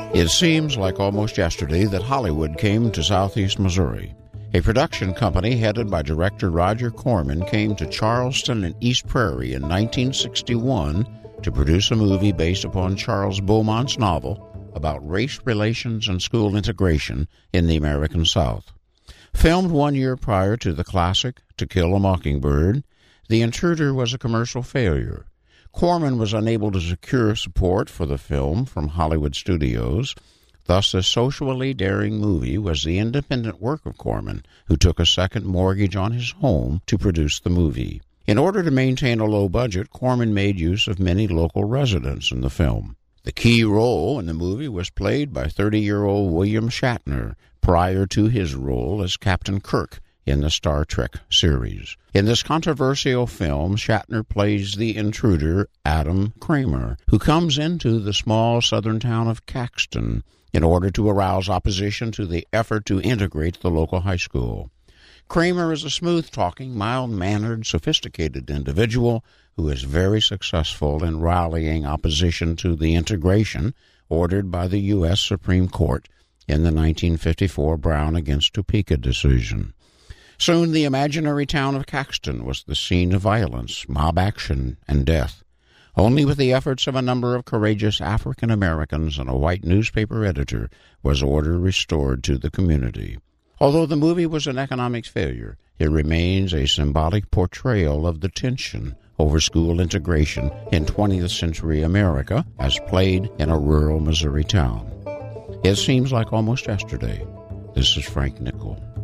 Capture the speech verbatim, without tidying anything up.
It seems like almost yesterday that Hollywood came to Southeast Missouri. A production company headed by director Roger Corman came to Charleston and East Prairie in nineteen sixty-one to produce a movie based upon Charles Beaumont's novel about race relations and school integration in the American South. Filmed one year prior to the classic To Kill a Mockingbird, The Intruder was a commercial failure. Corman was unable to secure support for the film from Hollywood studios. Thus, the socially daring movie was the independent work of Corman, who took a second mortgage on his home to produce the movie. In order to maintain a low budget, Corman made use of many local residents in the film. The key role in the movie was played by thirty-year-old William Shatner, prior to his role as Captain Kirk in the Star Trek series. In this controversial film, Shatner plays the intruder, Adam Kramer, who comes into the small southern town of Caxton in order to arouse opposition to the effort to integrate the local high school. Kramer is a smooth-talking, mild-mannered, sophisticated individual who is very successful in rallying opposition to the integration ordered by the U S Supreme Court in the nineteen fifty-four Brown against Topeka decision. Soon the imaginary town of Caxton was the scene of violence, mob action, and death. Only with the efforts of a number of courageous African Americans and a white newspaper editor was order restored to the community. Although the movie was an economic failure, it remains a symbolic portrayal of the tension over school integration in twentieth century America as played in a rural Missouri town. It seems like almost yesterday. This is Frank Nickel.